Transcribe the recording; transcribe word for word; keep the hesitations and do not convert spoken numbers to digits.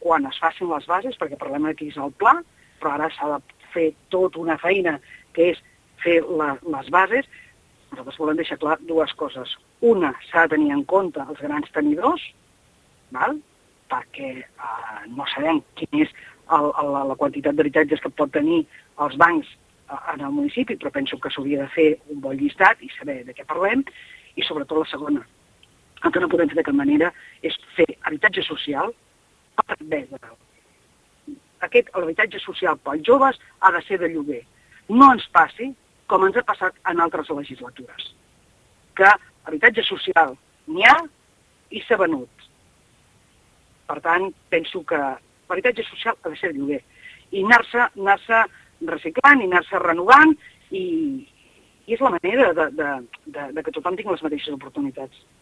quan es facin les bases, perquè parlem aquí és el pla, però ara s'ha de fer tota una feina que és fer la, les bases. Nosaltres volem deixar clar dues coses. Una, s'ha de tenir en compte els grans tenidors, val? Perquè eh, no sabem quina és el, el, la quantitat d'habitatges que pot tenir els bancs eh, en el municipi, però penso que s'hauria de fer un bon llistat i saber de què parlem. I sobretot la segona, el que no podem fer de cap manera és fer habitatge social per vendre. Aquest, l'habitatge social pels joves ha de ser de lloguer. No ens passi com ens ha passat en altres legislatures, que habitatge social n'hi ha i s'ha venut. Per tant, penso que l'habitatge social ha de ser de lloguer i anar-se anar-se reciclant i anar-se renovant i, i és la manera de, de, de, de que tothom tingui les mateixes oportunitats.